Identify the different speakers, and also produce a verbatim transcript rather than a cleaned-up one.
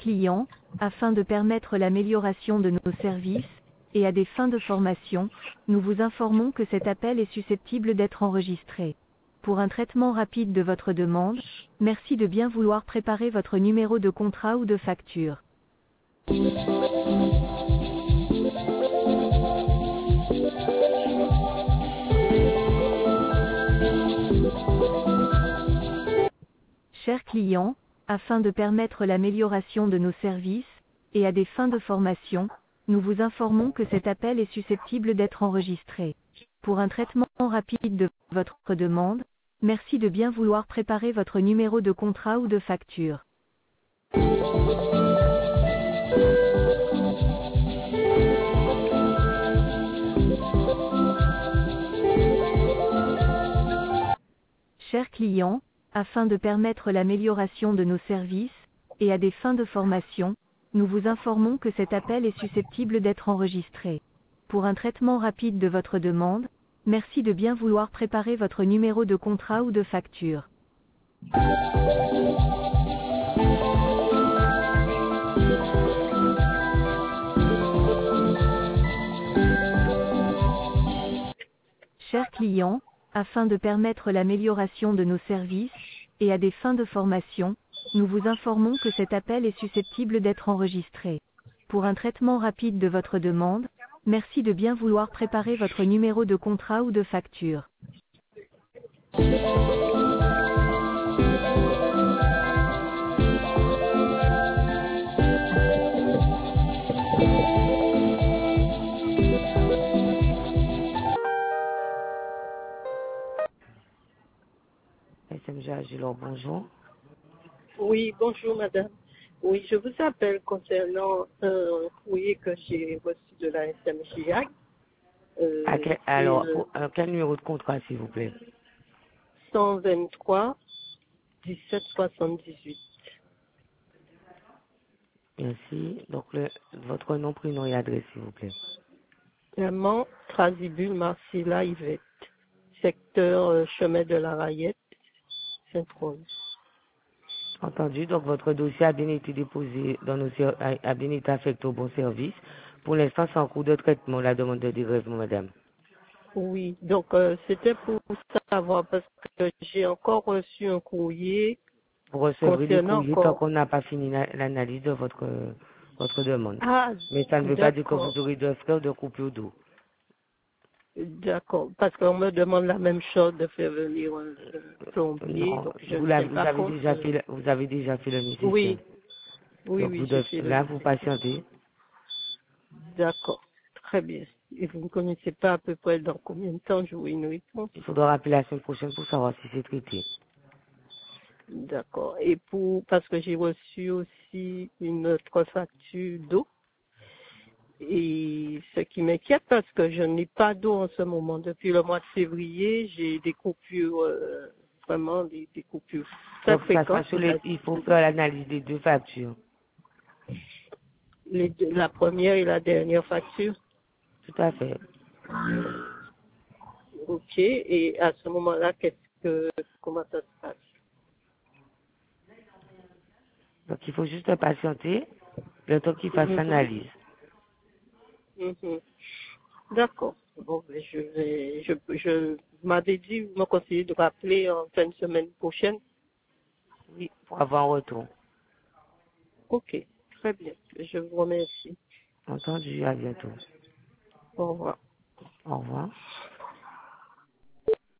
Speaker 1: client, afin de permettre l'amélioration de nos services, et à des fins de formation, nous vous informons que cet appel est susceptible d'être enregistré. Pour un traitement rapide de votre demande, merci de bien vouloir préparer votre numéro de contrat ou de facture. Chers clients, afin de permettre l'amélioration de nos services, et à des fins de formation, nous vous informons que cet appel est susceptible d'être enregistré. Pour un traitement rapide de votre demande, merci de bien vouloir préparer votre numéro de contrat ou de facture. Chers clients, afin de permettre l'amélioration de nos services, et à des fins de formation, nous vous informons que cet appel est susceptible d'être enregistré. Pour un traitement rapide de votre demande, merci de bien vouloir préparer votre numéro de contrat ou de facture. Chers clients, afin de permettre l'amélioration de nos services, et à des fins de formation, nous vous informons que cet appel est susceptible d'être enregistré. Pour un traitement rapide de votre demande, merci de bien vouloir préparer votre numéro de contrat ou de facture.
Speaker 2: S M G Agilor, bonjour.
Speaker 3: Oui, bonjour madame. Oui, je vous appelle concernant un courrier que j'ai reçu de la S M G A G. Euh,
Speaker 2: À quel, alors, pour, à quel numéro de contrat, s'il vous plaît?
Speaker 3: cent vingt-trois dix-sept soixante-dix-huit.
Speaker 2: Merci. Donc, le, votre nom, prénom et adresse, s'il vous plaît.
Speaker 3: Clément Trasibule Marcilla Yvette, secteur euh, chemin de la Rayette, Saint-Rose.
Speaker 2: Entendu. Donc, votre dossier a bien été déposé dans nos ser- a, a bien été affecté au bon service. Pour l'instant, c'est en cours de traitement, la demande de dégrèvement, madame.
Speaker 3: Oui, donc euh, c'était pour savoir parce que j'ai encore reçu un courrier
Speaker 2: Vous recevrez des
Speaker 3: concernant
Speaker 2: courriers tant
Speaker 3: encore.
Speaker 2: qu'on n'a pas fini la- l'analyse de votre, votre demande.
Speaker 3: Ah,
Speaker 2: Mais ça ne veut pas dire que
Speaker 3: d'accord.
Speaker 2: vous aurez de frais ou de coupure d'eau.
Speaker 3: D'accord, parce qu'on me demande la même chose de faire venir un, un plombier,
Speaker 2: Non,
Speaker 3: donc je
Speaker 2: vous,
Speaker 3: ne
Speaker 2: l'avez-
Speaker 3: tiens
Speaker 2: vous
Speaker 3: pas
Speaker 2: avez
Speaker 3: compte.
Speaker 2: déjà fait, le- vous avez déjà fait le nécessaire.
Speaker 3: Oui, oui,
Speaker 2: Donc,
Speaker 3: oui,
Speaker 2: vous
Speaker 3: j'ai
Speaker 2: devez,
Speaker 3: fait le
Speaker 2: là, vous
Speaker 3: nécessaire.
Speaker 2: patientez.
Speaker 3: D'accord, très bien. Et vous ne connaissez pas à peu près dans combien de temps j'aurai une réponse?
Speaker 2: Il faudra rappeler la semaine prochaine pour savoir si c'est traité.
Speaker 3: D'accord. Et pour parce que j'ai reçu aussi une autre facture d'eau. Et ce qui m'inquiète parce que je n'ai pas d'eau en ce moment. Depuis le mois de février, j'ai des coupures, euh, vraiment des, des coupures très
Speaker 2: Donc, ça sera
Speaker 3: fréquentes.
Speaker 2: sur les, il faut faire l'analyse des deux factures.
Speaker 3: Les deux- la première et la dernière facture.
Speaker 2: Tout à fait.
Speaker 3: Ok. Et à ce moment-là, qu'est-ce que, comment ça se passe?
Speaker 2: Donc, il faut juste patienter le temps qu'il fasse
Speaker 3: Mhm.
Speaker 2: l'analyse.
Speaker 3: Mhm. D'accord. Bon, ben, je vais, je, je m'avais dit, vous me conseillez de rappeler en fin de semaine prochaine.
Speaker 2: Oui, pour avoir un retour.
Speaker 3: Ok. Très bien. Je vous remercie.
Speaker 2: Entendu, à bientôt.
Speaker 3: Au revoir.
Speaker 2: Au revoir.